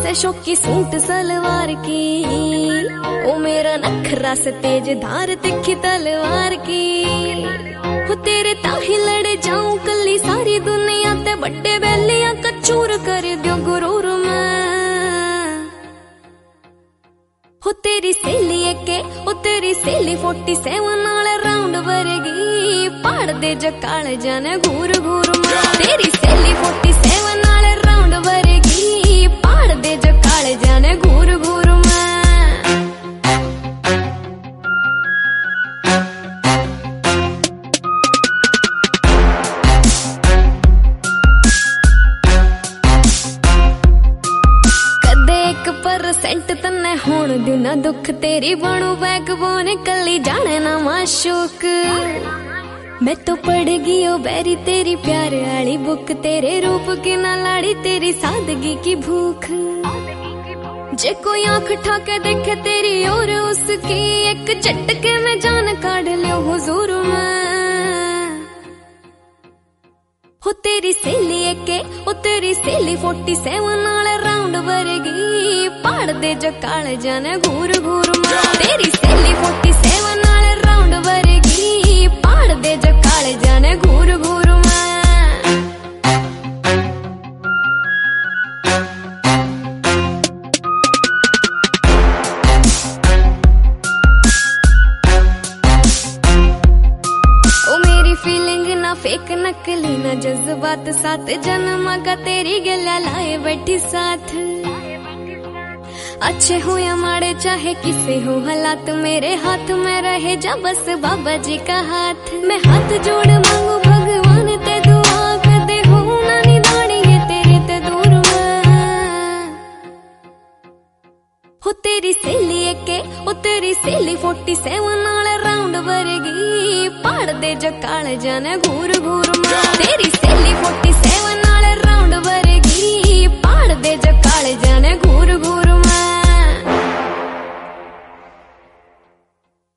से शौकी सूट सलवार की, ओ मेरा नखरा से तेज धार तिखी तलवार की। हो तेरे ताही लड़ जाऊं कली सारी दुनिया ते, बड़े बैलियां कचूर कर दियो गुरूर मैं। हो तेरी सहेली के, ओ तेरी सहेली 47 नाले राउंड वर्गी, पाड़ दे जकाल जाने घूर घूर मां। तेरी सहेली 47 नाले राउंड वर्गी, पाड़ दे जकाल जाने घूर घूर मां। परसेंट तन्ने होण दू ना दुख, तेरी बनू बैकबोन कली जाने ना माशूक। मैं तो पढ़ गई ओ बैरी तेरी प्यार आली बुक, तेरे रूप की ना लाड़ी तेरी सादगी की भूख। जे कोई आंख ठाके देखे तेरी और उसकी, एक झटके में जान काढ़ लियो हुजूर मैं। हो तेरी सहेली के, ओ तेरी सहेली 47 नाले राउंड वर्गी, पाड़ दे जकाल जाने घूर घूर मां। तेरी सहेली 47 नाले राउंड वर्गी, पाड़ दे जकाल जाने घूर घूर मां। फेक नकली ना जज्बात, साथ जन्म का तेरी गला लाए बैठी साथ। अच्छे हो या माड़े चाहे किसे हो हालात, मेरे हाथ में रहे जा बस बाबा जी का हाथ। मैं हाथ जोड़ मांगू भगवान ते दुआ कर दे, हो ना निदानी ये तेरे ते दूर मैं। हो तेरी सहेली के, ओ तेरी सहेली 47 नाले राउंड वर्गी, पाड़ दे जकाल जाने घूर घूर मां। तेरी सहेली 47